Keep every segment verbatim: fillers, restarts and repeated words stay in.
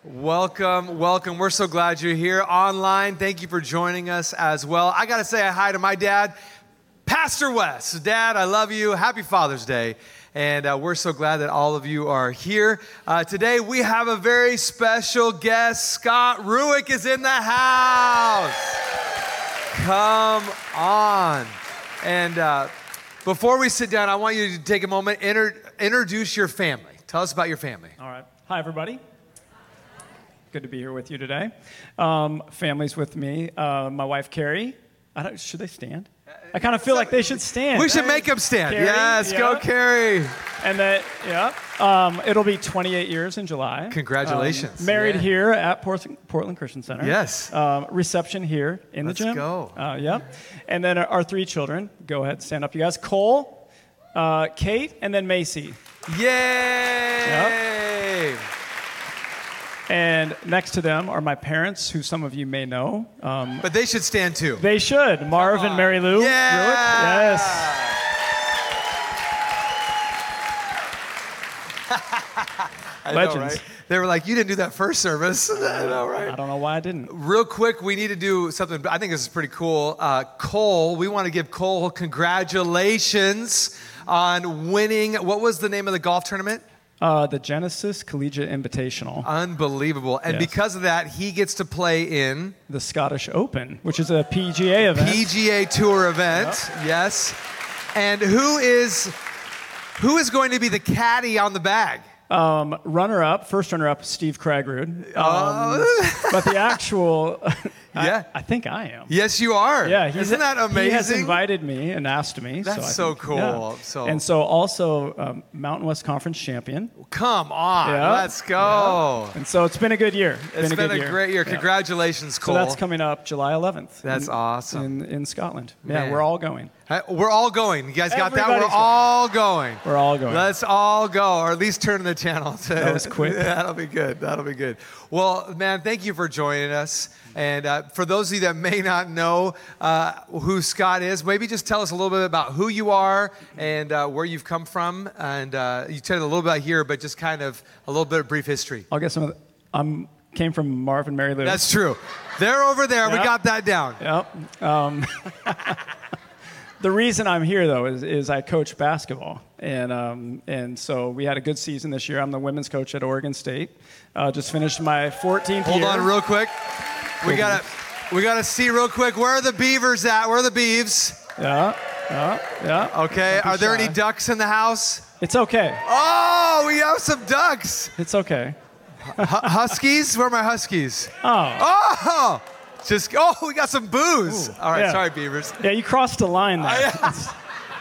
Welcome, welcome. We're so glad you're here online. Thank you for joining us as well. I got to say hi to my dad, Pastor Wes. Dad, I love you. Happy Father's Day. And uh, we're so glad that all of you are here. Uh, today we have a very special guest. Scott Ruick is in the house. Come on. And uh, before we sit down, I want you to take a moment, inter- introduce your family. Tell us about your family. All right. Hi, everybody. Good to be here with you today. Um, family's with me. Uh, my wife, Carrie. I don't, should they stand? I kind of feel like they should stand. We should make them stand. Carrie, yes, yeah. Go Carrie. And that, yeah. Um, it'll be twenty-eight years in July. Congratulations. Um, married yeah. here at Port- Portland Christian Center. Yes. Um, reception here in Let's the gym. go. Uh, yeah. And then our three children. Go ahead, stand up, you guys. Cole, uh, Kate, and then Macy. Yay! Yep. And next to them are my parents, who some of you may know. Um, but they should stand too. They should. Marv and Mary Lou. Yeah! Ruick. Yes. I Legends. know, right? They were like, you didn't do that first service. I know, right? I don't know why I didn't. Real quick, we need to do something. I think this is pretty cool. Uh, Cole, we want to give Cole congratulations on winning. What was the name of the golf tournament? Uh, the Genesis Collegiate Invitational. Unbelievable. And Yes. because of that, he gets to play in The Scottish Open, which is a P G A event. P G A Tour event. Yep. Yes. And who is who is going to be the caddy on the bag? Um, runner-up, first runner-up, Steve Kragrud. Um, Oh. but the actual, I, Yeah. I think I am. Yes, you are. Yeah, he's, Isn't that amazing? He has invited me and asked me. That's so, I so think- cool. yeah. So- And so also um, Mountain West Conference champion. Come on. Yeah. Let's go. And so it's been a good year. It's been a, been good a year. great year. Yeah. Congratulations, So Cole. that's coming up July eleventh. That's in, awesome. In, in Scotland. Man. Yeah, we're all going. Hey, We're all going. You guys got that? Everybody's We're going. all going. We're all going. Let's all go, or at least turn the channel. To, That was quick. That'll be good. That'll be good. Well, man, thank you for joining us. And uh, for those of you that may not know uh, who Scott is, maybe just tell us a little bit about who you are and uh, where you've come from. And uh, you tell us a little bit here, but just kind of a little bit of brief history. I'll get some of the, I'm came from Marv and Mary Lou. That's true. They're over there. We Yep. got that down. Yep. Um, the reason I'm here, though, is, is I coach basketball. And um, and so we had a good season this year. I'm the women's coach at Oregon State. Uh, just finished my fourteenth Hold year. on real quick. We got to we got to see real quick. Where are the beavers at? Where are the beeves? Yeah, yeah, yeah. Okay. Don't be Are there shy. any ducks in the house? It's okay. Oh, we have some ducks. It's okay. Hu- Huskies? Where are my huskies? Oh, Oh, just, oh, we got some booze. Ooh, All right, yeah. sorry, beavers. yeah, you crossed a line there. I-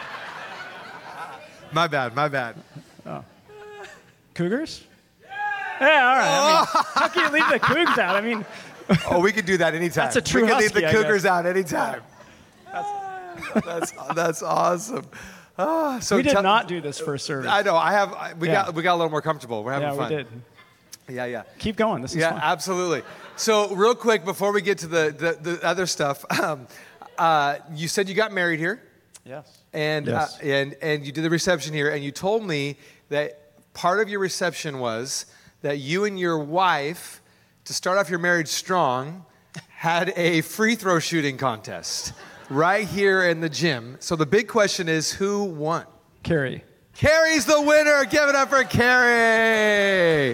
My bad, my bad. Cougars? Yeah, all right. I mean, how can you leave the Cougs out? I mean, Oh, we can do that anytime. That's a true We can leave husky, the I Cougars guess. out anytime. That's, that's awesome. Ah, so we did tell- not do this first service. I know. I have. I- We Yeah. got. We got a little more comfortable. We're having yeah, fun. we did. Yeah, yeah. Keep going. This is Yeah, fun. absolutely. So, real quick before we get to the the, the other stuff, um, uh, you said you got married here, Yes. and Yes. uh, and and you did the reception here, and you told me that part of your reception was that you and your wife, to start off your marriage strong, had a free throw shooting contest right here in the gym. So the big question is, who won? Carrie. Carrie's the winner. Give it up for Carrie.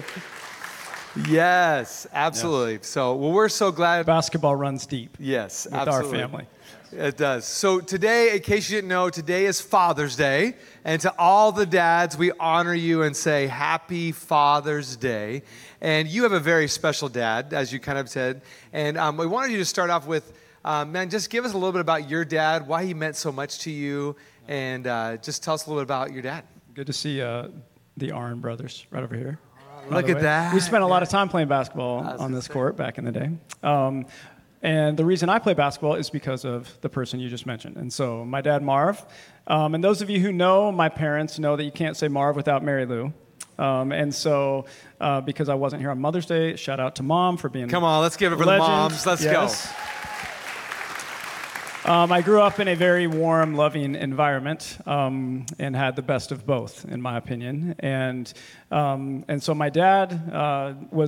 Yes, absolutely. So, well, we're so glad. Basketball runs deep Yes, with absolutely. our family. It does. So today, in case you didn't know, today is Father's Day. And to all the dads, we honor you and say Happy Father's Day. And you have a very special dad, as you kind of said. And um, we wanted you to start off with, um, man, just give us a little bit about your dad, why he meant so much to you, and uh, just tell us a little bit about your dad. Good to see uh, the Arn brothers right over here. by Look the at way. that. We spent a lot of time playing basketball on this court back in the day. Um, and the reason I play basketball is because of the person you just mentioned. And so my dad, Marv, um, and those of you who know my parents know that you can't say Marv without Mary Lou. Um, and so uh, because I wasn't here on Mother's Day, shout out to Mom for being Come on, let's give it for legend. the moms. Let's Yes. Um, I grew up in a very warm, loving environment um, and had the best of both, in my opinion. And um, and so my dad uh, was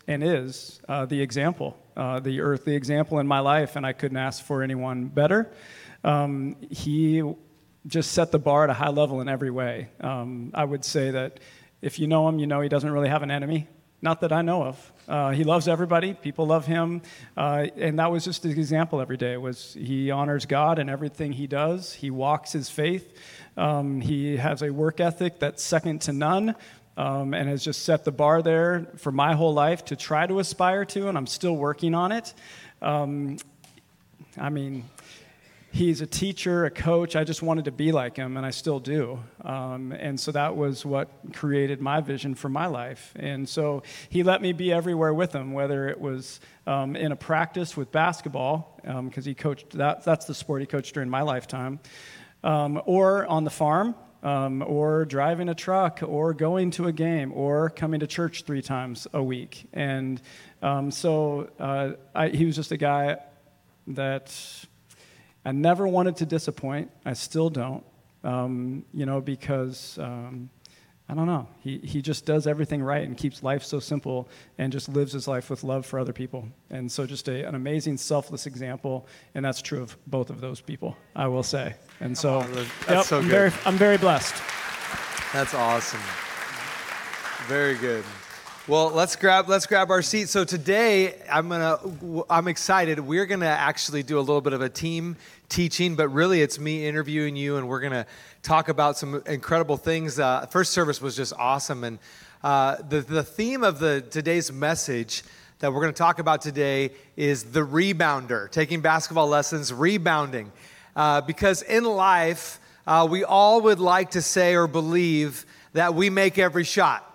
and is uh, the example, uh, the earthly example in my life, and I couldn't ask for anyone better. Um, he just set the bar at a high level in every way. Um, I would say that if you know him, you know he doesn't really have an enemy. Not that I know of. Uh, he loves everybody. People love him. Uh, and that was just his example every day. Was he honors God in everything he does. He walks his faith. Um, he has a work ethic that's second to none, um, and has just set the bar there for my whole life to try to aspire to, and I'm still working on it. Um, I mean... He's a teacher, a coach. I just wanted to be like him, and I still do. Um, and so that was what created my vision for my life. And so he let me be everywhere with him, whether it was um, in a practice with basketball, because um, he coached that. That's the sport he coached during my lifetime, um, or on the farm, um, or driving a truck, or going to a game, or coming to church three times a week. And um, so uh, I, he was just a guy that I never wanted to disappoint. I still don't, um, you know, because, um, I don't know, he, he just does everything right and keeps life so simple and just lives his life with love for other people. And so just a, an amazing, selfless example, and that's true of both of those people, I will say. And so, on, that's yep, so I'm, good. very, I'm very blessed. That's awesome. Very good. Well, let's grab let's grab our seats. So today, I'm gonna I'm excited. We're gonna actually do a little bit of a team teaching, but really it's me interviewing you, and we're gonna talk about some incredible things. Uh, first service was just awesome, and uh, the the theme of the today's message that we're gonna talk about today is the rebounder, taking basketball lessons, rebounding, uh, because in life uh, we all would like to say or believe that we make every shot.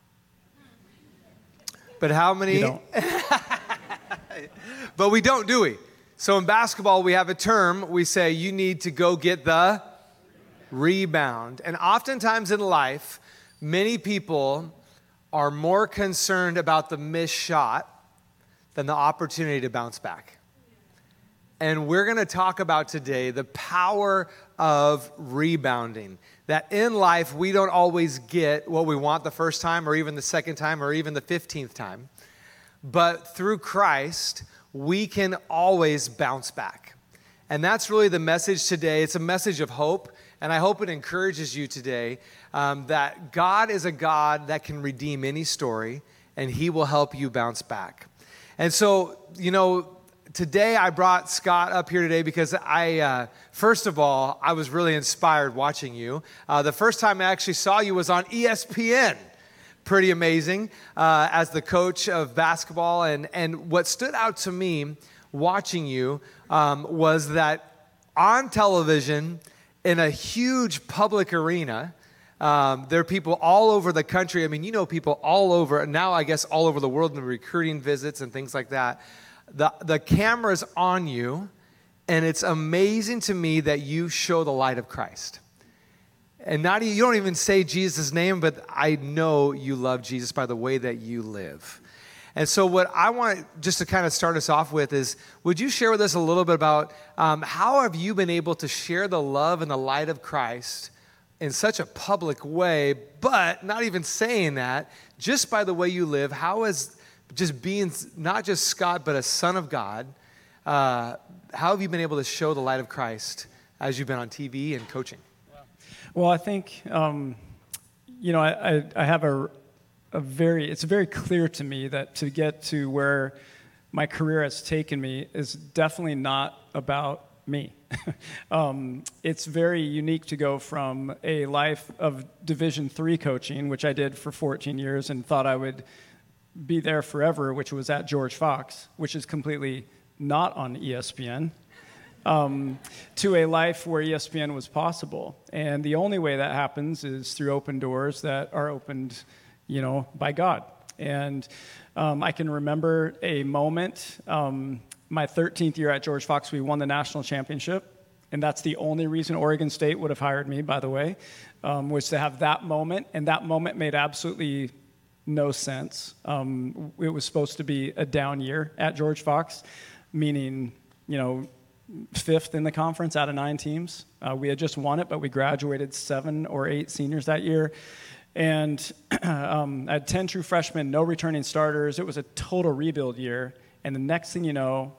But how many? You don't. But we don't, do we? So in basketball, we have a term. We say you need to go get the rebound. And oftentimes in life, many people are more concerned about the missed shot than the opportunity to bounce back. And we're going to talk about today the power of rebounding. That in life, we don't always get what we want the first time or even the second time or even the fifteenth time. But through Christ, we can always bounce back. And that's really the message today. It's a message of hope. And I hope it encourages you today um, that God is a God that can redeem any story, and he will help you bounce back. And so, you know, today I brought Scott up here today because I, uh, first of all, I was really inspired watching you. Uh, the first time I actually saw you was on E S P N. Pretty amazing uh, as the coach of basketball. And, and what stood out to me watching you um, was that on television in a huge public arena, Um, there are people all over the country. I mean, you know people all over, now I guess all over the world in the recruiting visits and things like that. The, the camera's on you, and it's amazing to me that you show the light of Christ. And not you don't even say Jesus' name, but I know you love Jesus by the way that you live. And so what I want just to kind of start us off with is, would you share with us a little bit about um, how have you been able to share the love and the light of Christ in such a public way, but not even saying that, just by the way you live? How is just being not just Scott, but a son of God, uh, how have you been able to show the light of Christ as you've been on T V and coaching? Well, I think, um, you know, I, I, I have a, a very, it's very clear to me that to get to where my career has taken me is definitely not about me. um, it's very unique to go from a life of Division three coaching, which I did for fourteen years and thought I would be there forever, which was at George Fox, which is completely not on E S P N. Um, to a life where E S P N was possible. And the only way that happens is through open doors that are opened, you know, by God. And um, I can remember a moment, um, my thirteenth year at George Fox, we won the national championship. And that's the only reason Oregon State would have hired me, by the way, um, was to have that moment. And that moment made absolutely no sense. Um, it was supposed to be a down year at George Fox, meaning, you know, fifth in the conference out of nine teams. Uh, we had just won it, but we graduated seven or eight seniors that year. And um, I had ten true freshmen, no returning starters. It was a total rebuild year. And the next thing you know,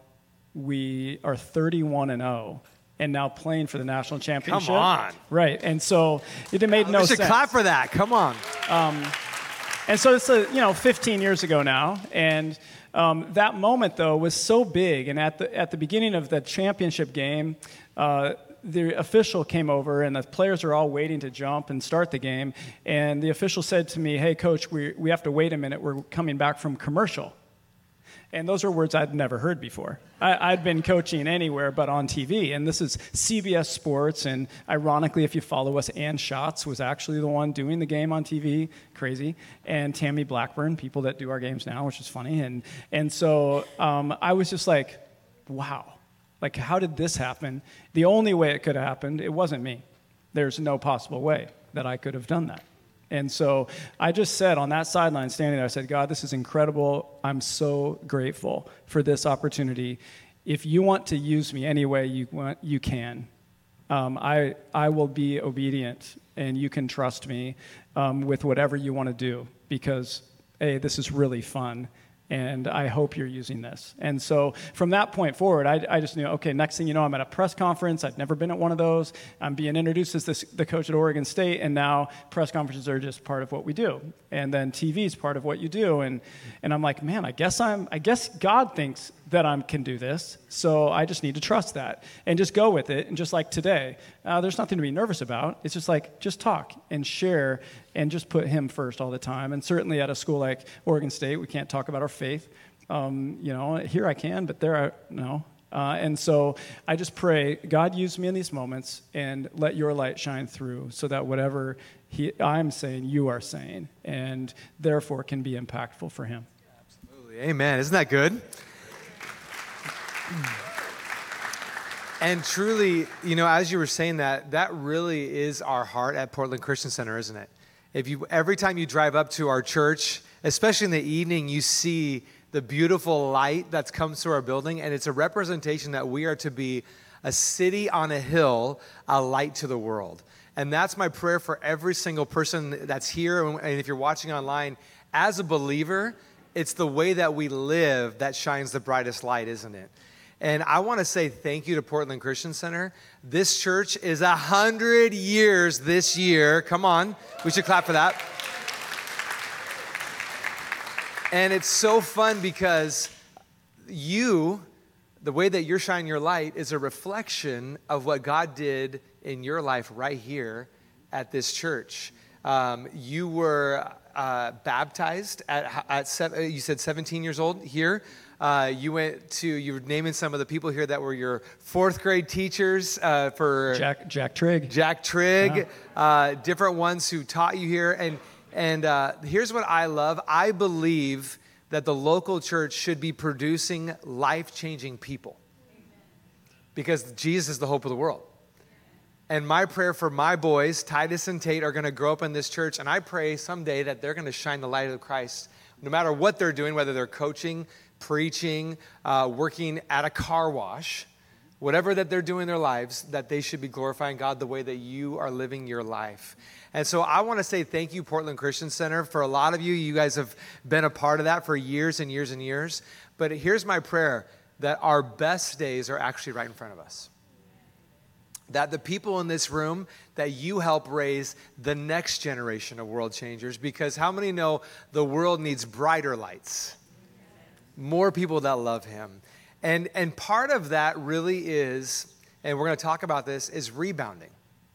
we are thirty-one and oh. And now playing for the national championship. Come on. Right. And so it made no sense. We sense. should clap for that. Come on. Um, and so it's, a, you know, fifteen years ago now. And um, that moment, though, was so big. And at the, at the beginning of the championship game, uh, the official came over, and the players are all waiting to jump and start the game. And the official said to me, hey, coach, we, we have to wait a minute. We're coming back from commercial. And those are words I'd never heard before. I, I'd been coaching anywhere but on T V, and this is C B S Sports, and ironically, if you follow us, Ann Schatz was actually the one doing the game on T V, crazy, and Tammy Blackburn, people that do our games now, which is funny, and, and so um, I was just like, wow, like how did this happen? The only way it could have happened, it wasn't me. There's no possible way that I could have done that. And so I just said on that sideline standing there, I said, God, this is incredible. I'm so grateful for this opportunity. If you want to use me any way you want, you can. Um, I, I will be obedient, and you can trust me um, with whatever you want to do because, A, this is really fun, and I hope you're using this. And so from that point forward, I, I just knew, okay, next thing you know, I'm at a press conference. I've never been at one of those. I'm being introduced as this, the coach at Oregon State, and now press conferences are just part of what we do. And then T V is part of what you do. And, and I'm like, man, I guess I'm, I guess God thinks that I can do this, so I just need to trust that and just go with it. And just like today, uh, there's nothing to be nervous about. It's just like, just talk and share and just put him first all the time. And certainly at a school like Oregon State, we can't talk about our faith. Um, you know, here I can, but there I, no. Uh, and so I just pray, God, use me in these moments and let your light shine through so that whatever he, I'm saying, you are saying, and therefore can be impactful for him. Absolutely. Amen. Isn't that good? And truly, you know, as you were saying that, that really is our heart at Portland Christian Center, isn't it? If you, every time you drive up to our church, especially in the evening, you see the beautiful light that comes through our building, and it's a representation that we are to be a city on a hill, a light to the world. And that's my prayer for every single person that's here, and if you're watching online, as a believer, it's the way that we live that shines the brightest light, isn't it? And I want to say thank you to Portland Christian Center. This church is a hundred years this year. Come on, we should clap for that. And it's so fun because you, the way that you're shining your light is a reflection of what God did in your life right here at this church. Um, you were uh, baptized at, at seven, you said seventeen years old here. Uh, you went to, you were naming some of the people here that were your fourth grade teachers uh, for Jack Jack Trigg. Jack Trigg, yeah. uh, different ones who taught you here. And and uh, here's what I love. I believe that the local church should be producing life-changing people because Jesus is the hope of the world. And my prayer for my boys, Titus and Tate, are going to grow up in this church, and I pray someday that they're going to shine the light of Christ no matter what they're doing, whether they're coaching, preaching, uh, working at a car wash, whatever that they're doing in their lives, that they should be glorifying God the way that you are living your life. And so I want to say thank you, Portland Christian Center. For a lot of you, you guys have been a part of that for years and years and years. But here's my prayer, that our best days are actually right in front of us. That the people in this room, that you help raise the next generation of world changers, because how many know the world needs brighter lights? More people that love him. And and part of that really is, and we're going to talk about this, is rebounding.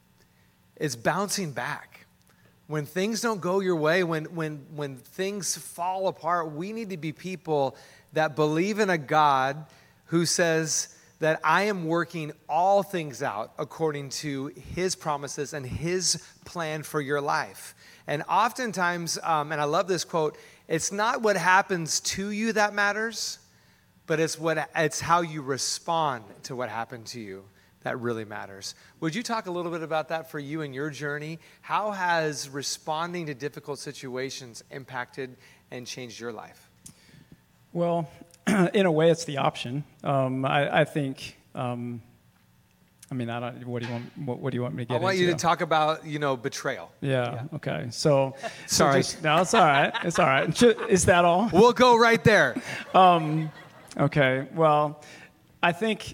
It's bouncing back. When things don't go your way, when when when things fall apart, we need to be people that believe in a God who says that I am working all things out according to his promises and his plan for your life. And oftentimes, um, and I love this quote, it's not what happens to you that matters, but it's what it's how you respond to what happened to you that really matters. Would you talk a little bit about that for you and your journey? How has responding to difficult situations impacted and changed your life? Well, in a way, it's the option. Um, I, I think um, I mean, I don't, what do you want? What, what do you want me to get I want into? you to talk about, you know, betrayal. Yeah. yeah. Okay. So, sorry. So just, no, it's all right. It's all right. Is that all? We'll go right there. um, okay. Well, I think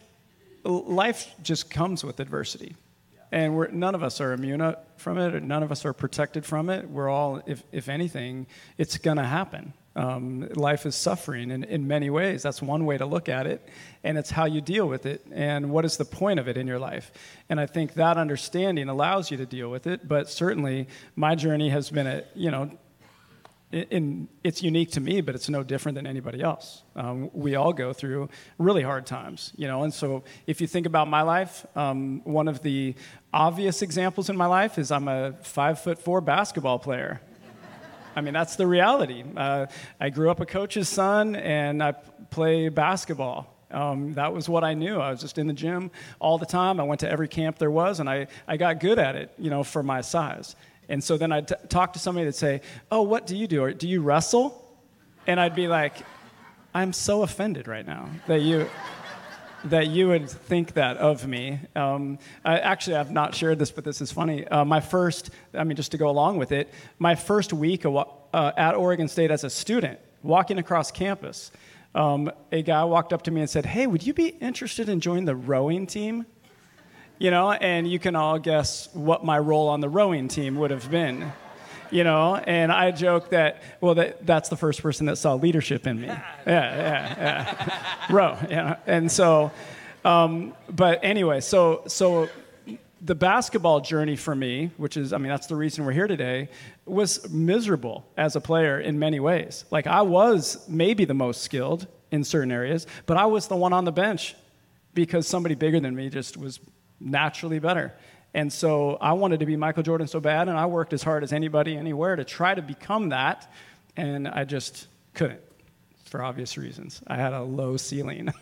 life just comes with adversity, and we're, none of us are immune from it, or none of us are protected from it. We're all, if if anything, it's going to happen. Um, life is suffering in, in many ways. That's one way to look at it, and it's how you deal with it, and what is the point of it in your life. And I think that understanding allows you to deal with it, but certainly my journey has been, a, you know, in, in, it's unique to me, but it's no different than anybody else. Um, we all go through really hard times, you know, and so if you think about my life, um, one of the obvious examples in my life is I'm a five foot four basketball player. I mean, that's the reality. Uh, I grew up a coach's son, and I play basketball. Um, that was what I knew. I was just in the gym all the time. I went to every camp there was, and I, I got good at it, you know, for my size. And so then I'd t- talk to somebody that'd say, oh, what do you do? Or, do you wrestle? And I'd be like, I'm so offended right now that you... that you would think that of me. Um, I, actually, I've not shared this, but this is funny. Uh, my first, I mean, just to go along with it, my first week uh, at Oregon State as a student, walking across campus, um, a guy walked up to me and said, hey, would you be interested in joining the rowing team? You know, and you can all guess what my role on the rowing team would have been. You know, and I joke that, well, that, that's the first person that saw leadership in me. Yeah, yeah, yeah. Row, yeah. And so, um, but anyway, so so the basketball journey for me, which is, I mean, that's the reason we're here today, was miserable as a player in many ways. Like, I was maybe the most skilled in certain areas, but I was the one on the bench because somebody bigger than me just was naturally better. And so I wanted to be Michael Jordan so bad, and I worked as hard as anybody anywhere to try to become that, and I just couldn't, for obvious reasons. I had a low ceiling.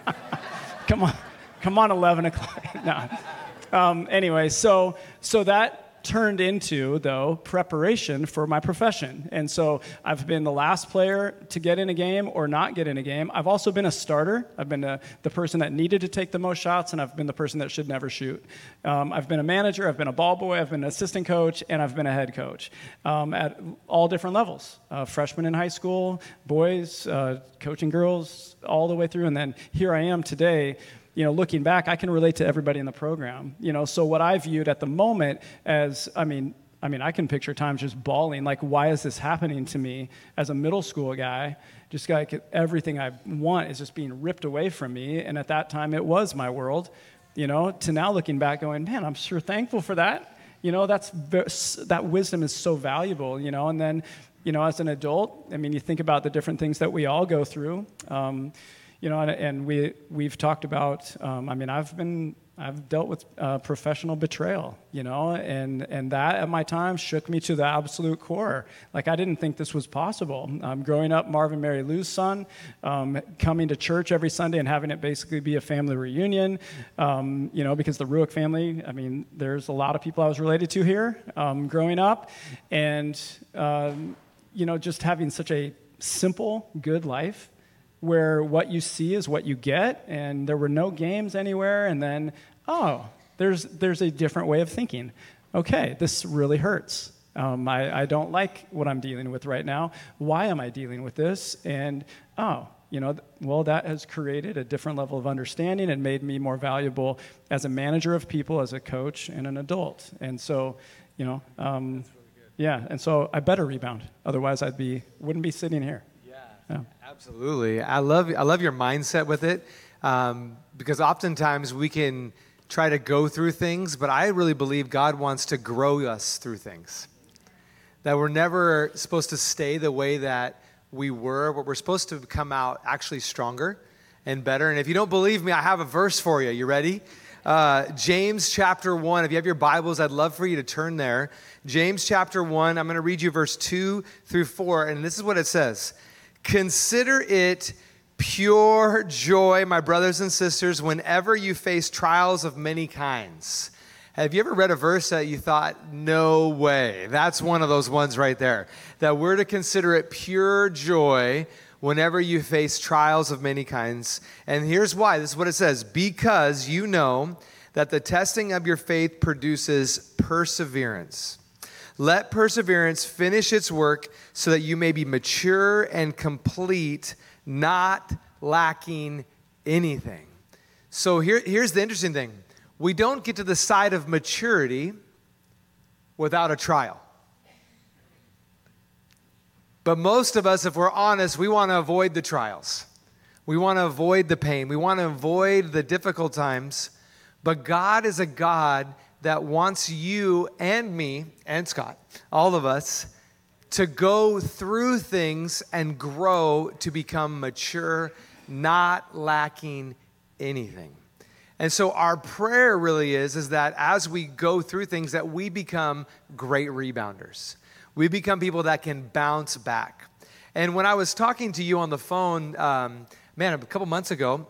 come on, come on, eleven o'clock. No. Um, anyway, so so that turned into, though, preparation for my profession. And so I've been the last player to get in a game or not get in a game. I've also been a starter. I've been a, the person that needed to take the most shots, and I've been the person that should never shoot. Um, I've been a manager, I've been a ball boy, I've been an assistant coach, and I've been a head coach um, at all different levels. Uh, freshman in high school, boys, uh, coaching girls, all the way through. And then here I am today. You know, looking back, I can relate to everybody in the program. You know, so what I viewed at the moment as, I mean, I mean, I can picture times just bawling, like, why is this happening to me as a middle school guy? Just like everything I want is just being ripped away from me. And at that time, it was my world. You know, to now looking back, going, man, I'm sure thankful for that. You know, that's that wisdom is so valuable. You know, and then, you know, as an adult, I mean, you think about the different things that we all go through. Um, You know, and, and we we've talked about. Um, I mean, I've been I've dealt with uh, professional betrayal. You know, and and that at my time shook me to the absolute core. Like, I didn't think this was possible. Um, growing up, Marvin Mary Lou's son, um, coming to church every Sunday and having it basically be a family reunion. Um, you know, because the Ruick family. I mean, there's a lot of people I was related to here um, growing up, and um, you know, just having such a simple, good life, where what you see is what you get, and there were no games anywhere, and then, oh, there's there's a different way of thinking. Okay, this really hurts. Um, I, I don't like what I'm dealing with right now. Why am I dealing with this? And, oh, you know, well, that has created a different level of understanding and made me more valuable as a manager of people, as a coach, and an adult. And so, you know, um, yeah, and so I better rebound. Otherwise, I'd be wouldn't be sitting here. Yeah, absolutely. I love I love your mindset with it, um, because oftentimes we can try to go through things, but I really believe God wants to grow us through things. That we're never supposed to stay the way that we were, but we're supposed to come out actually stronger and better. And if you don't believe me, I have a verse for you. You ready? Uh, James chapter one. If you have your Bibles, I'd love for you to turn there. James chapter one, I'm going to read you verse two through four, and this is what it says. Consider it pure joy, my brothers and sisters, whenever you face trials of many kinds. Have you ever read a verse that you thought, no way? That's one of those ones right there. That we're to consider it pure joy whenever you face trials of many kinds. And here's why. This is what it says. Because you know that the testing of your faith produces perseverance. Let perseverance finish its work so that you may be mature and complete, not lacking anything. So here, here's the interesting thing. We don't get to the side of maturity without a trial. But most of us, if we're honest, we want to avoid the trials. We want to avoid the pain. We want to avoid the difficult times. But God is a God that wants you and me and Scott, all of us, to go through things and grow to become mature, not lacking anything. And so our prayer really is, is that as we go through things, that we become great rebounders. We become people that can bounce back. And when I was talking to you on the phone, um, man, a couple months ago,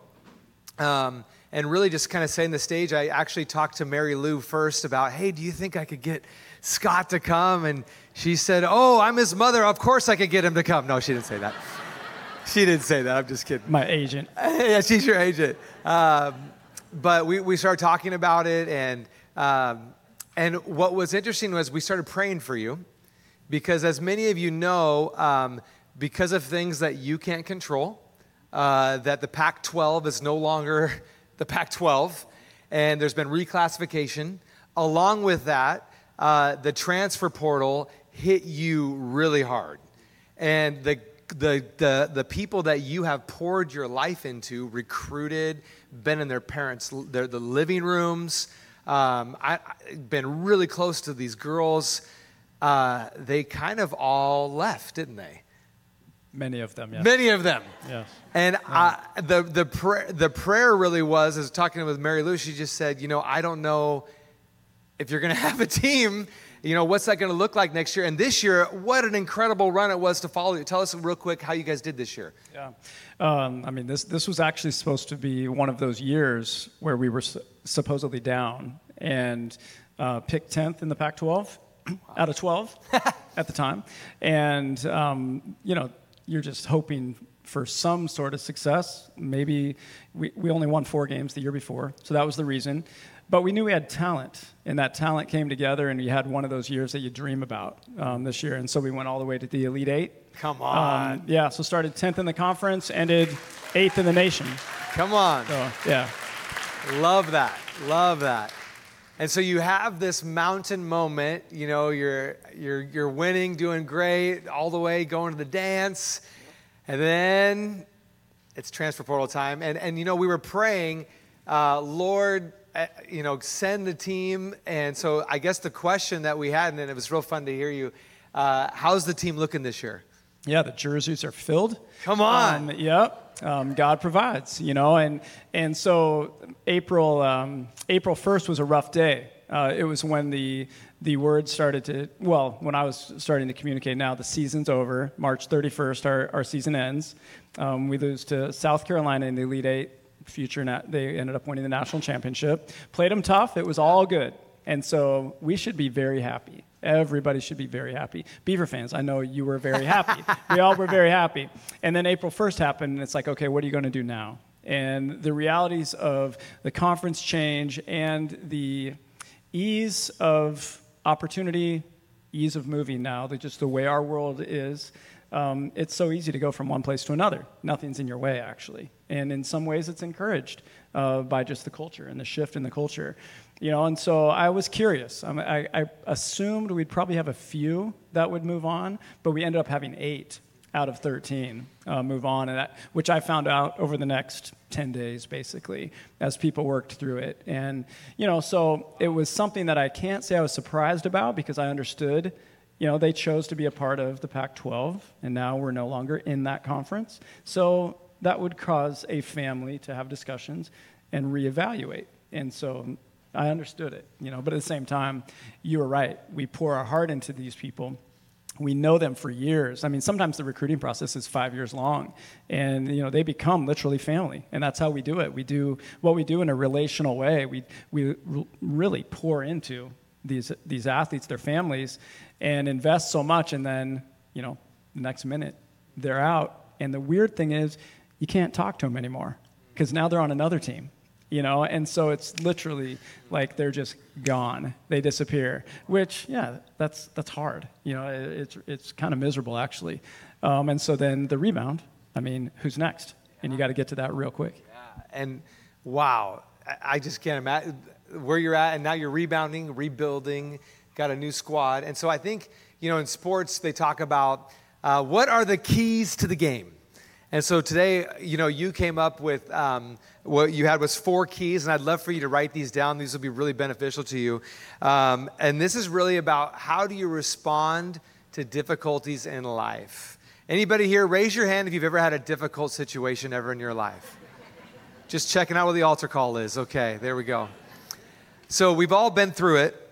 um, and really just kind of setting the stage, I actually talked to Mary Lou first about, hey, do you think I could get Scott to come? And she said, oh, I'm his mother. Of course I could get him to come. No, she didn't say that. She didn't say that. I'm just kidding. My agent. Yeah, she's your agent. Um, but we, we started talking about it. And, um, and what was interesting was we started praying for you. Because as many of you know, um, because of things that you can't control, uh, that the Pac twelve is no longer the Pac twelve, and there's been reclassification. Along with that, uh, the transfer portal hit you really hard. And the, the, the, the people that you have poured your life into, recruited, been in their parents' their, the living rooms, um, I, I've been really close to these girls. Uh, they kind of all left, didn't they? Many of them, yes. Many of them. Yes. And uh, the the prayer the prayer really was, as talking with Mary Lou, she just said, you know, I don't know if you're going to have a team. You know, what's that going to look like next year? And this year, what an incredible run it was to follow you. Tell us real quick how you guys did this year. Yeah. Um, I mean, this this was actually supposed to be one of those years where we were su- supposedly down and uh, picked tenth in the Pac twelve. Out of twelve at the time. And, um, you know, you're just hoping for some sort of success. Maybe we, we only won four games the year before, so that was the reason. But we knew we had talent, and that talent came together, and you had one of those years that you dream about um, this year. And so we went all the way to the Elite Eight. Come on. Um, yeah, so started tenth in the conference, ended eighth in the nation. Come on. So, yeah. Love that. Love that. And so you have this mountain moment, you know, you're you're you're winning, doing great, all the way going to the dance, and then it's transfer portal time. And and you know, we were praying, uh, Lord, uh, you know, send the team. And so I guess the question that we had, and it was real fun to hear you, uh, how's the team looking this year? Yeah, the jerseys are filled. Come on. Um, yep. Um, God provides, you know, and and so April um, April first was a rough day. Uh, it was when the the word started to, well, when I was starting to communicate now, the season's over. March thirty-first, our, our season ends. Um, we lose to South Carolina in the Elite Eight. Future, nat- they ended up winning the national championship. Played them tough. It was all good. And so we should be very happy. Everybody should be very happy. Beaver fans, I know you were very happy. We all were very happy. And then April first happened, and it's like, okay, what are you going to do now? And the realities of the conference change and the ease of opportunity, ease of moving now, the, just the way our world is, um, it's so easy to go from one place to another. Nothing's in your way, actually. And in some ways, it's encouraged uh, by just the culture and the shift in the culture. You know, and so I was curious. I, mean, I, I assumed we'd probably have a few that would move on, but we ended up having eight out of thirteen uh, move on, and that, which I found out over the next ten days, basically, as people worked through it. And, you know, so it was something that I can't say I was surprised about because I understood, you know, they chose to be a part of the Pac twelve, and now we're no longer in that conference. So that would cause a family to have discussions and reevaluate. And so I understood it, you know, but at the same time, you were right. We pour our heart into these people. We know them for years. I mean, sometimes the recruiting process is five years long, and you know they become literally family, and that's how we do it. We do what we do in a relational way. We we r- really pour into these these athletes, their families, and invest so much, and then you know the next minute they're out. And the weird thing is, you can't talk to them anymore because now they're on another team. you know, and so it's literally like they're just gone. They disappear, which, yeah, that's that's hard. You know, it, it's it's kind of miserable, actually. Um, and so then the rebound, I mean, who's next? And you got to get to that real quick. Yeah. And wow, I just can't imagine where you're at, and now you're rebounding, rebuilding, got a new squad. And so I think, you know, in sports, they talk about uh, what are the keys to the game. And so today, you know, you came up with um, what you had was four keys, and I'd love for you to write these down. These will be really beneficial to you. Um, and this is really about how do you respond to difficulties in life. Anybody here, raise your hand if you've ever had a difficult situation ever in your life. Just checking out what the altar call is. Okay, there we go. So we've all been through it.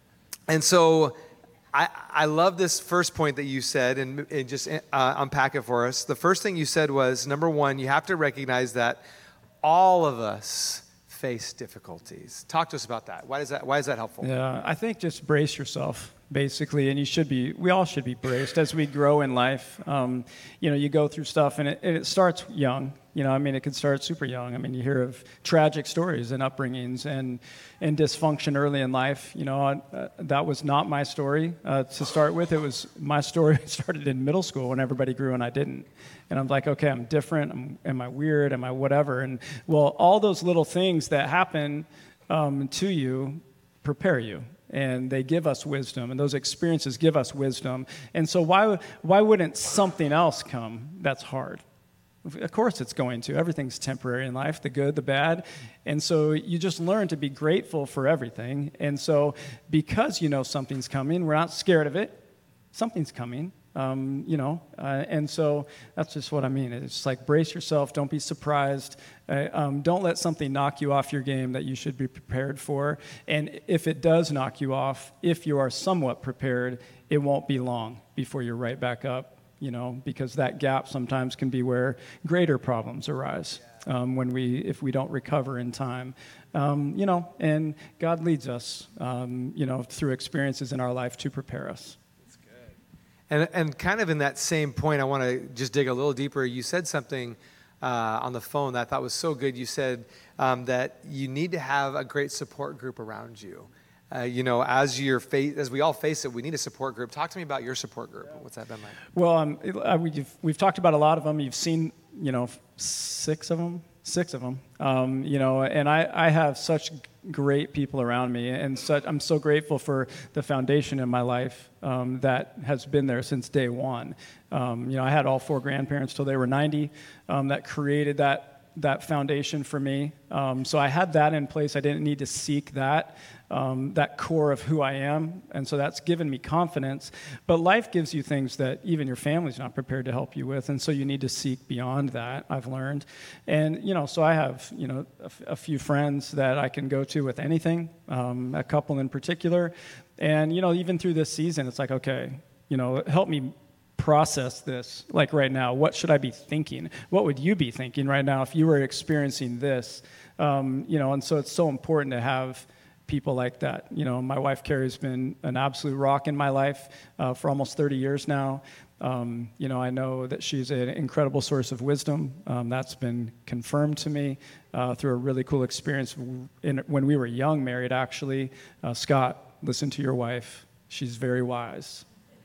And so I, I love this first point that you said, and, and just uh, unpack it for us. The first thing you said was, number one, you have to recognize that all of us face difficulties. Talk to us about that. Why is that, why is that helpful? Yeah, I think just brace yourself, basically, and you should be, we all should be braced as we grow in life. Um, you know, you go through stuff, and it, and it starts young. You know, I mean, it can start super young. I mean, you hear of tragic stories and upbringings and, and dysfunction early in life. You know, uh, that was not my story uh, to start with. It was my story started in middle school when everybody grew and I didn't. And I'm like, okay, I'm different. I'm, am I weird? Am I whatever? And, well, all those little things that happen um, to you prepare you. And they give us wisdom, and those experiences give us wisdom. And so why, why wouldn't something else come that's hard? Of course it's going to. Everything's temporary in life, the good, the bad. And so you just learn to be grateful for everything. And so because you know something's coming, we're not scared of it. Something's coming, um, you know. Uh, and so that's just what I mean. It's like brace yourself. Don't be surprised. Uh, um, don't let something knock you off your game that you should be prepared for. And if it does knock you off, if you are somewhat prepared, it won't be long before you're right back up. You know, because that gap sometimes can be where greater problems arise um, when we, if we don't recover in time. Um, you know, and God leads us, um, you know, through experiences in our life to prepare us. That's good. And and kind of in that same point, I want to just dig a little deeper. You said something uh, on the phone that I thought was so good. You said um, that you need to have a great support group around you. Uh, you know, as you're fa- as we all face it, we need a support group. Talk to me about your support group. What's that been like? Well, um, uh, we've, we've talked about a lot of them. You've seen, you know, six of them, six of them. Um, you know, and I, I have such great people around me, and such, I'm so grateful for the foundation in my life um, that has been there since day one. Um, you know, I had all four grandparents till they were ninety um, that created that that foundation for me. Um, so I had that in place. I didn't need to seek that. Um, that core of who I am, and so that's given me confidence. But life gives you things that even your family's not prepared to help you with, and so you need to seek beyond that, I've learned. And, you know, so I have, you know, a, f- a few friends that I can go to with anything, um, a couple in particular. And, you know, even through this season, it's like, okay, you know, help me process this, like right now. What should I be thinking? What would you be thinking right now if you were experiencing this? Um, you know, and so it's so important to have people like that. You know, my wife Carrie's been an absolute rock in my life uh, for almost thirty years now. Um, you know, I know that she's an incredible source of wisdom. Um, that's been confirmed to me uh, through a really cool experience in, when we were young, married actually. Uh, Scott, listen to your wife. She's very wise.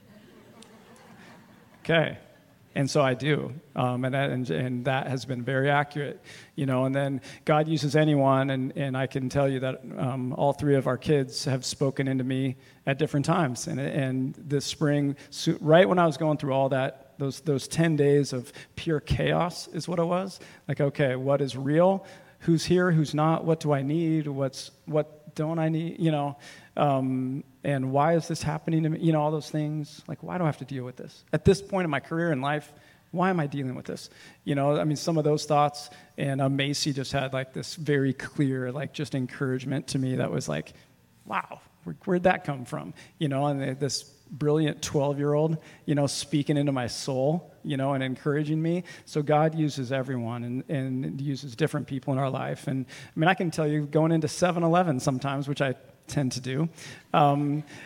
Okay. And so I do, um, and, that, and, and that has been very accurate, you know. And then God uses anyone, and, and I can tell you that um, all three of our kids have spoken into me at different times. And, and this spring, so, right when I was going through all that, those those ten days of pure chaos is what it was. Like, okay, what is real? Who's here? Who's not? What do I need? What's what don't I need? You know. Um, and why is this happening to me? You know, all those things. Like, why do I have to deal with this? At this point in my career and life, why am I dealing with this? You know, I mean, some of those thoughts. And uh, Macy just had, like, this very clear, like, just encouragement to me that was like, wow, where, where'd that come from? You know, and this brilliant twelve-year-old, you know, speaking into my soul, you know, and encouraging me. So God uses everyone and, and uses different people in our life. And, I mean, I can tell you, going into seven eleven sometimes, which I tend to do. Um,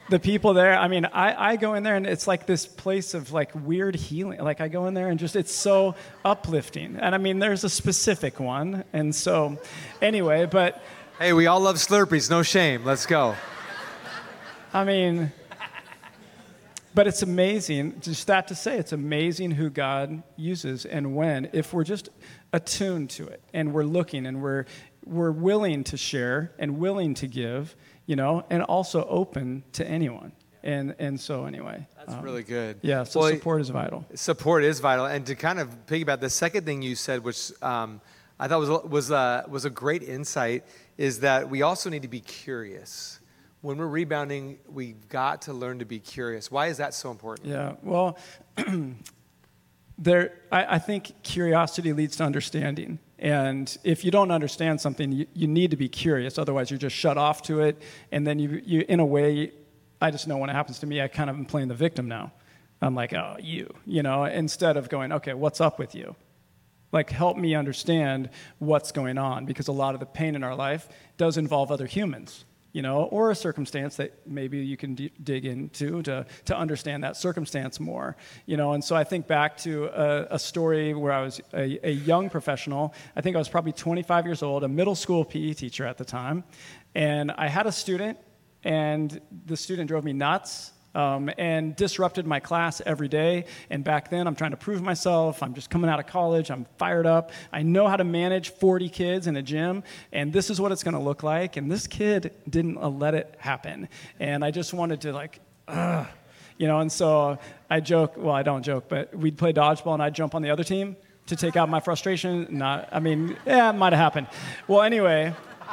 the people there, I mean, I, I go in there and it's like this place of like weird healing. Like I go in there and just, it's so uplifting. And I mean, there's a specific one. And so anyway, but. Hey, we all love Slurpees, no shame. Let's go. I mean, but it's amazing, just that to say, it's amazing who God uses and when, if we're just attuned to it and we're looking and we're, we're willing to share and willing to give, you know, and also open to anyone. And and so anyway. That's um, really good. Yeah, so well, support is vital. Support is vital. And to kind of piggyback, the second thing you said, which um, I thought was, was, uh, was a great insight, is that we also need to be curious. When we're rebounding, we've got to learn to be curious. Why is that so important? Yeah, well, there. I, I think curiosity leads to understanding. And if you don't understand something, you, you need to be curious. Otherwise, you're just shut off to it. And then you, you, in a way, I just know when it happens to me, I kind of am playing the victim now. I'm like, oh, you, you know, instead of going, okay, what's up with you? Like, help me understand what's going on, because a lot of the pain in our life does involve other humans, you know, or a circumstance that maybe you can d- dig into to, to understand that circumstance more, you know. And so I think back to a, a story where I was a, a young professional. I think I was probably twenty-five years old, a middle school P E teacher at the time. And I had a student, and the student drove me nuts. Um, and disrupted my class every day. And back then, I'm trying to prove myself. I'm just coming out of college. I'm fired up. I know how to manage forty kids in a gym, and this is what it's going to look like. And this kid didn't uh, let it happen. And I just wanted to, like, ugh. You know, and so I joke, well, I don't joke, but we'd play dodgeball, and I'd jump on the other team to take out my frustration. Not, I mean, yeah, it might have happened. Well, anyway,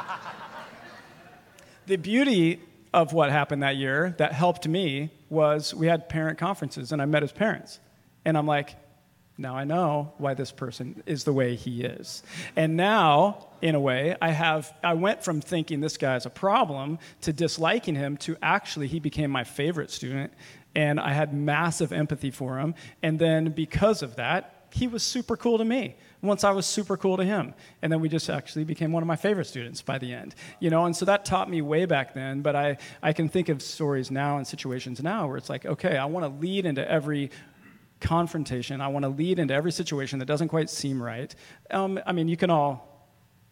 the beauty of what happened that year that helped me was we had parent conferences, and I met his parents. And I'm like, now I know why this person is the way he is. And now, in a way, I have, I went from thinking this guy's a problem to disliking him to actually he became my favorite student, and I had massive empathy for him. And then because of that, he was super cool to me. Once I was super cool to him. And then we just actually became one of my favorite students by the end. You know, and so that taught me way back then, but I, I can think of stories now and situations now where it's like, okay, I want to lead into every confrontation. I want to lead into every situation that doesn't quite seem right. Um, I mean, you can all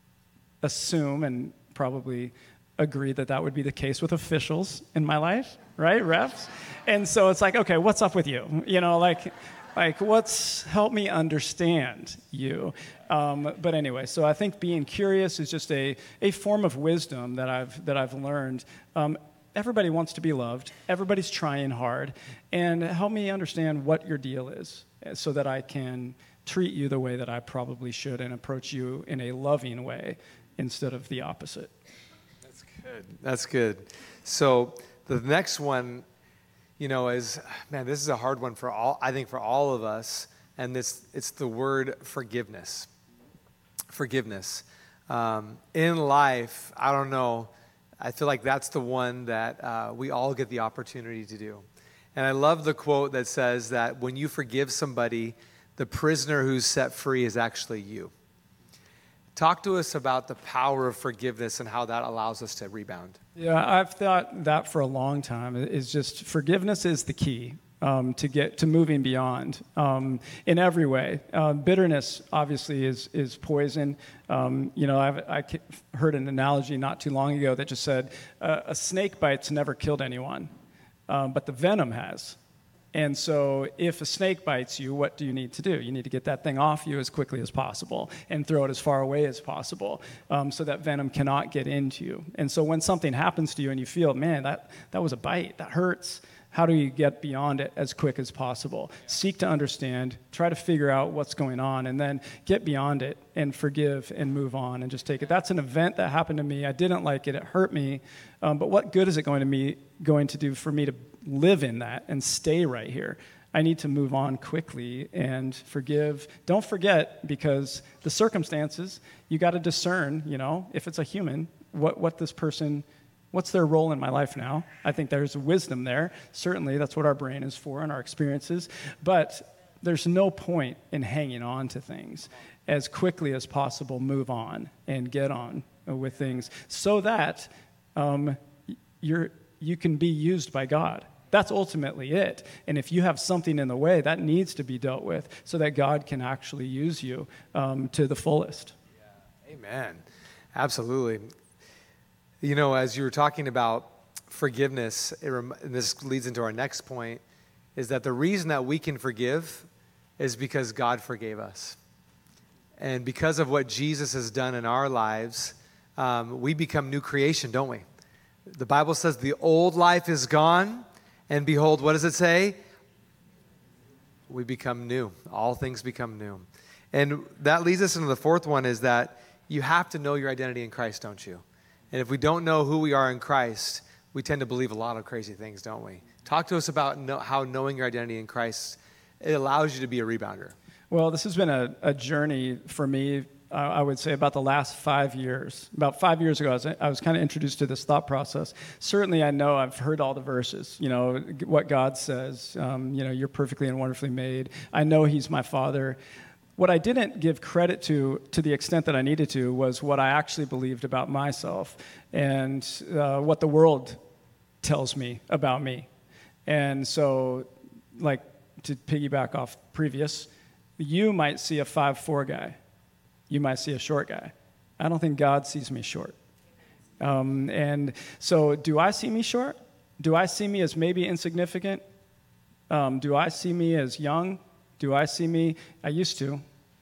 assume and probably agree that that would be the case with officials in my life, right? Refs. And so it's like, okay, what's up with you? You know, like... Like, what's, help me understand you. Um, but anyway, so I think being curious is just a, a form of wisdom that I've, that I've learned. Um, everybody wants to be loved. Everybody's trying hard. And help me understand what your deal is so that I can treat you the way that I probably should and approach you in a loving way instead of the opposite. That's good. That's good. So the next one, you know, is, man, this is a hard one for all, I think for all of us, and this, it's the word forgiveness. Forgiveness. Um, in life, I don't know, I feel like that's the one that uh, we all get the opportunity to do. And I love the quote that says that when you forgive somebody, the prisoner who's set free is actually you. Talk to us about the power of forgiveness and how that allows us to rebound. Yeah, I've thought that for a long time. It's just forgiveness is the key um, to get to moving beyond um, in every way. Uh, bitterness obviously is is poison. Um, you know, I've, I heard an analogy not too long ago that just said uh, a snake bite's never killed anyone, um, but the venom has. And so if a snake bites you, what do you need to do? You need to get that thing off you as quickly as possible and throw it as far away as possible um, so that venom cannot get into you. And so when something happens to you and you feel, man, that, that was a bite, that hurts, how do you get beyond it as quick as possible? Seek to understand, try to figure out what's going on, and then get beyond it and forgive and move on and just take it. That's an event that happened to me. I didn't like it. It hurt me. Um, but what good is it going to me going to do for me to live in that and stay right here? I need to move on quickly and forgive. Don't forget, because the circumstances, you got to discern, you know, if it's a human, what, what this person, what's their role in my life now? I think there's wisdom there. Certainly, that's what our brain is for and our experiences. But there's no point in hanging on to things. As quickly as possible, move on and get on with things so that um, you're you can be used by God. That's ultimately it. And if you have something in the way, that needs to be dealt with so that God can actually use you um, to the fullest. Yeah. Amen. Absolutely. You know, as you were talking about forgiveness, it rem- and this leads into our next point, is that the reason that we can forgive is because God forgave us. And because of what Jesus has done in our lives, um, we become new creation, don't we? The Bible says the old life is gone, and behold, what does it say? We become new. All things become new. And that leads us into the fourth one, is that you have to know your identity in Christ, don't you? And if we don't know who we are in Christ, we tend to believe a lot of crazy things, don't we? Talk to us about know, how knowing your identity in Christ, it allows you to be a rebounder. Well, this has been a, a journey for me, uh, I would say, about the last five years. About five years ago, I was, I was kind of introduced to this thought process. Certainly, I know I've heard all the verses, you know, what God says, um, you know, you're perfectly and wonderfully made. I know he's my father. What I didn't give credit to, to the extent that I needed to, was what I actually believed about myself and uh, what the world tells me about me. And so, like, to piggyback off previous, you might see a five four guy. You might see a short guy. I don't think God sees me short. Um, and so do I see me short? Do I see me as maybe insignificant? Um, do I see me as young? Do I see me? I used to.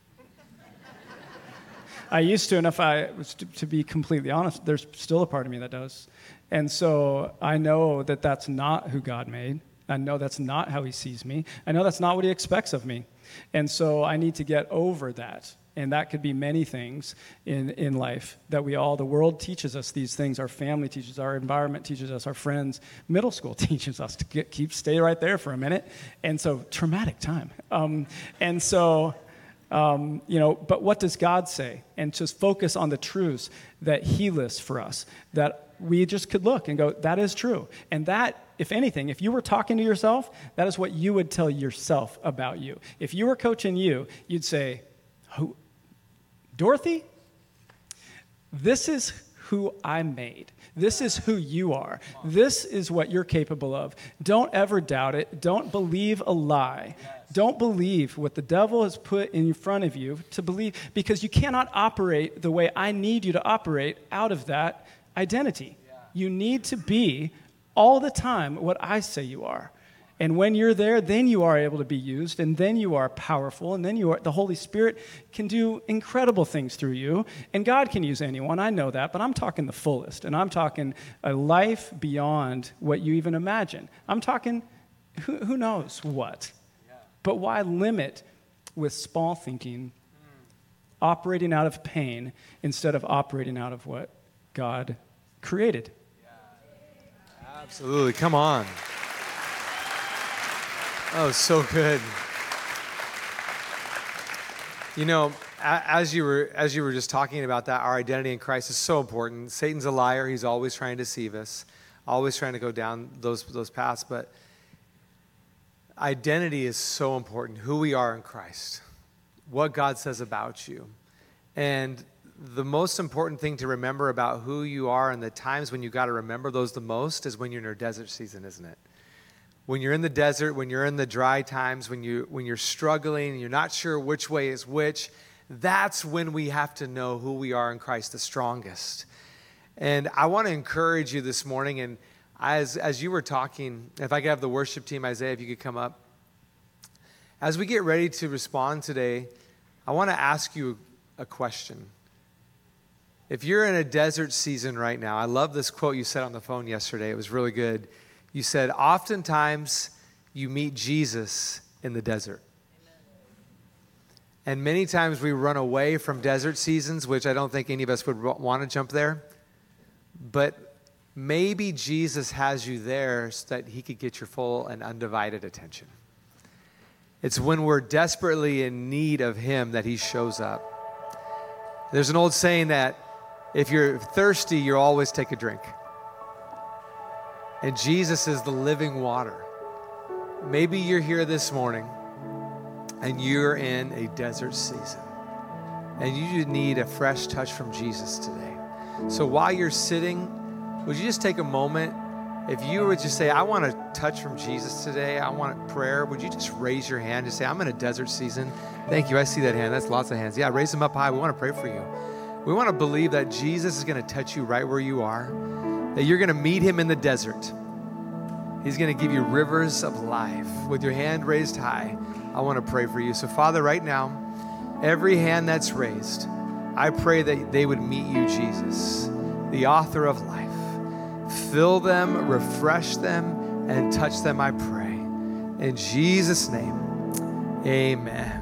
I used to, and if I was to, to be completely honest, there's still a part of me that does. And so I know that that's not who God made. I know that's not how he sees me. I know that's not what he expects of me. And so I need to get over that. And that could be many things in, in life that we all, the world teaches us these things. Our family teaches, our environment teaches us, our friends, middle school teaches us to get, keep, stay right there for a minute. And so, traumatic time. Um, and so, um, you know, but what does God say? And just focus on the truths that he lists for us, that we just could look and go, that is true. And that, if anything, if you were talking to yourself, that is what you would tell yourself about you. If you were coaching you, you'd say, who, Dorothy, this is who I made. This is who you are. This is what you're capable of. Don't ever doubt it. Don't believe a lie. Don't believe what the devil has put in front of you to believe, because you cannot operate the way I need you to operate out of that identity. You need to be all the time what I say you are. And when you're there, then you are able to be used, and then you are powerful, and then you are, the Holy Spirit can do incredible things through you, and God can use anyone, I know that, but I'm talking the fullest, and I'm talking a life beyond what you even imagine. I'm talking, who, who knows what? Yeah. But why limit with small thinking, mm. operating out of pain, instead of operating out of what God created? Yeah. Absolutely, come on. Oh, so good. You know, as you were as you were just talking about that, our identity in Christ is so important. Satan's a liar. He's always trying to deceive us, always trying to go down those those paths. But identity is so important. Who we are in Christ, what God says about you. And the most important thing to remember about who you are and the times when you got to remember those the most is when you're in your desert season, isn't it? When you're in the desert, when you're in the dry times, when, you, when you're struggling and you're not sure which way is which, that's when we have to know who we are in Christ the strongest. And I want to encourage you this morning, and as, as you were talking, if I could have the worship team, Isaiah, if you could come up. As we get ready to respond today, I want to ask you a question. If you're in a desert season right now, I love this quote you said on the phone yesterday. It was really good. You said, oftentimes you meet Jesus in the desert. Amen. And many times we run away from desert seasons, which I don't think any of us would want to jump there. But maybe Jesus has you there so that he could get your full and undivided attention. It's when we're desperately in need of him that he shows up. There's an old saying that if you're thirsty, you'll always take a drink. And Jesus is the living water. Maybe you're here this morning and you're in a desert season and you need a fresh touch from Jesus today. So while you're sitting, would you just take a moment If you would just say, I want a touch from Jesus today, I want prayer, would you just raise your hand and say, I'm in a desert season? Thank you. I see that hand. That's lots of hands. Yeah, raise them up high. We want to pray for you. We want to believe that Jesus is going to touch you right where you are, that you're going to meet him in the desert. He's going to give you rivers of life. With your hand raised high, I want to pray for you. So, Father, right now, every hand that's raised, I pray that they would meet you, Jesus, the author of life. Fill them, refresh them, and touch them, I pray. In Jesus' name, amen.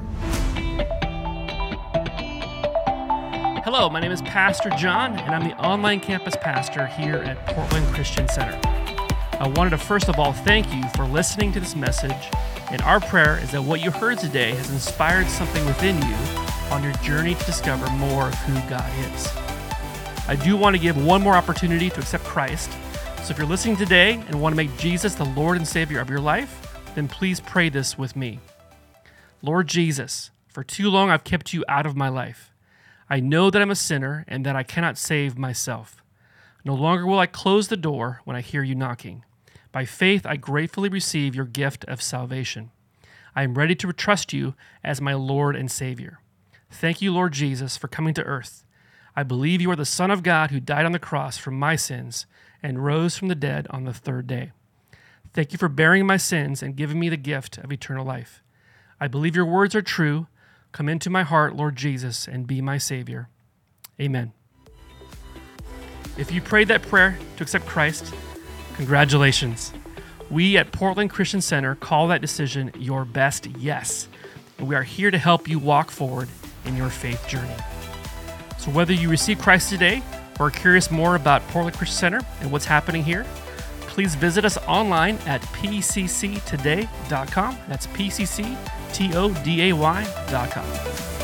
Hello, my name is Pastor John, and I'm the online campus pastor here at Portland Christian Center. I wanted to first of all thank you for listening to this message, and our prayer is that what you heard today has inspired something within you on your journey to discover more of who God is. I do want to give one more opportunity to accept Christ, so if you're listening today and want to make Jesus the Lord and Savior of your life, then please pray this with me. Lord Jesus, for too long I've kept you out of my life. I know that I'm a sinner and that I cannot save myself. No longer will I close the door when I hear you knocking. By faith, I gratefully receive your gift of salvation. I am ready to trust you as my Lord and Savior. Thank you, Lord Jesus, for coming to earth. I believe you are the Son of God who died on the cross for my sins and rose from the dead on the third day. Thank you for bearing my sins and giving me the gift of eternal life. I believe your words are true. Come into my heart, Lord Jesus, and be my Savior. Amen. If you prayed that prayer to accept Christ, congratulations. We at Portland Christian Center call that decision your best yes, and we are here to help you walk forward in your faith journey. So whether you receive Christ today or are curious more about Portland Christian Center and what's happening here, please visit us online at p c c today dot com. That's P C C T O D A Y dot com.